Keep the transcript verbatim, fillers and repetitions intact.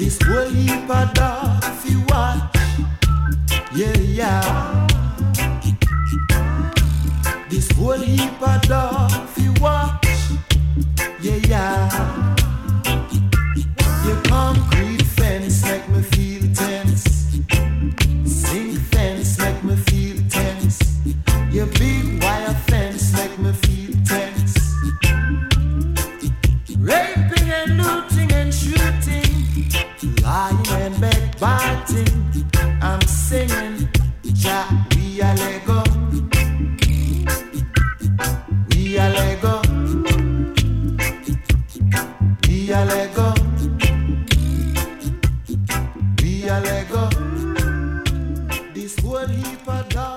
This whole heap of dog fi watch. Yeah, yeah. This whole heap of dog fi watch. Yeah, yeah. Your concrete fence make me feel tense. Zinc fence make me feel tense. Your big wire fence make me feel tense. Raping and looting and shooting, lying and backbiting. I'm singing, Jah, we are Lego. We are Lego. We are Lego. We are Lego. This whole heap of dog.